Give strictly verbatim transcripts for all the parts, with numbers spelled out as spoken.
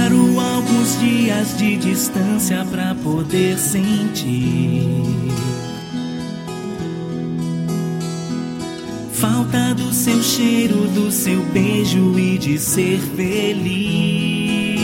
Quero alguns dias de distância pra poder sentir falta do seu cheiro, do seu beijo e de ser feliz.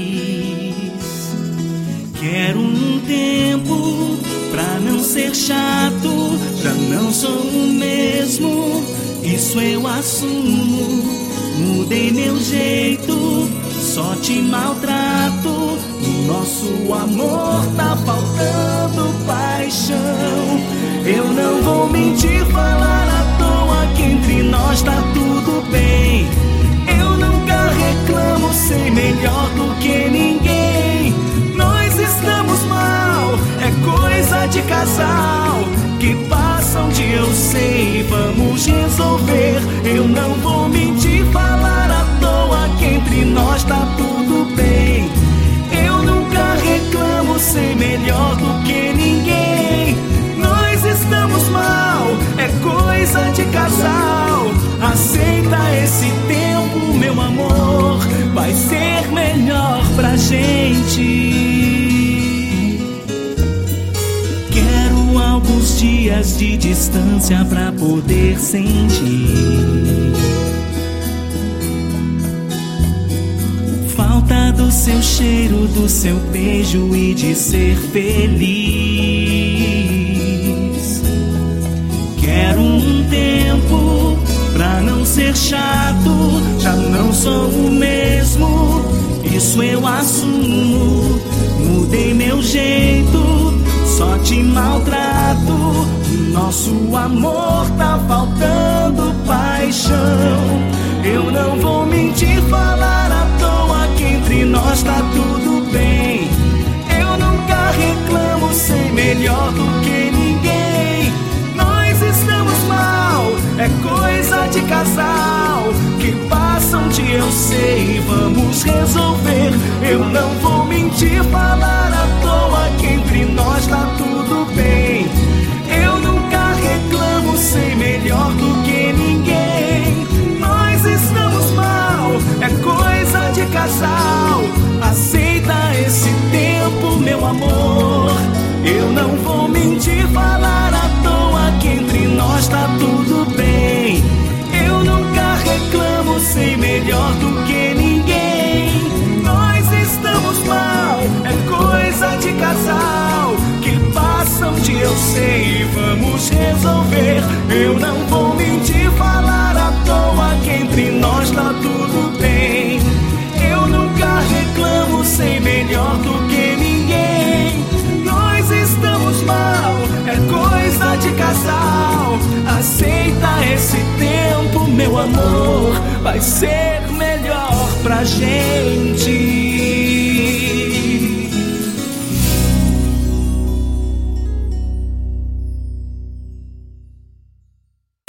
Quero um tempo pra não ser chato, já não sou o mesmo, isso eu assumo. Mudei meu jeito, só te maltrato. No nosso amor tá faltando paixão. Eu não vou mentir, falar à toa que entre nós tá tudo bem. Eu nunca reclamo, sei melhor do que ninguém. Nós estamos mal, é coisa de casal. Que passa um dia eu sei, vamos resolver. Eu não vou mentir, falar à toa que entre nós tá tudo bem. Eu nunca reclamo, sei melhor do que ninguém. Nós estamos mal, é coisa de casal. Aceita esse tempo, meu amor, vai ser melhor pra gente. Quero alguns dias de distância pra poder sentir falta do seu cheiro, do seu beijo e de ser feliz. Quero um tempo pra não ser chato, já não sou o mesmo, isso eu assumo. Mudei meu jeito, só te maltrato. Nosso amor tá faltando paixão. Eu não vou mentir, falar à toa que entre nós tá tudo bem. Eu nunca reclamo, sei melhor do que ninguém. Nós estamos mal, é coisa de casal. Que passa um dia eu sei, vamos resolver. Eu não vou mentir, falar à toa que entre nós tá tudo bem. Eu nunca reclamo, sei melhor do que ninguém. Nós estamos mal, é coisa de casal. Aceita esse tempo, meu amor. Eu não vou mentir, falar à toa que entre nós tá tudo bem. Eu nunca reclamo, sei melhor do que ninguém. Nós estamos mal, é coisa de casal. Que passa um dia eu sei, vamos resolver. Eu não vou mentir, falar à toa que entre nós tá tudo bem. Eu nunca reclamo, sei melhor do que ninguém. Nós estamos mal, é coisa de casal. Aceita esse tempo, meu amor, vai ser melhor pra gente.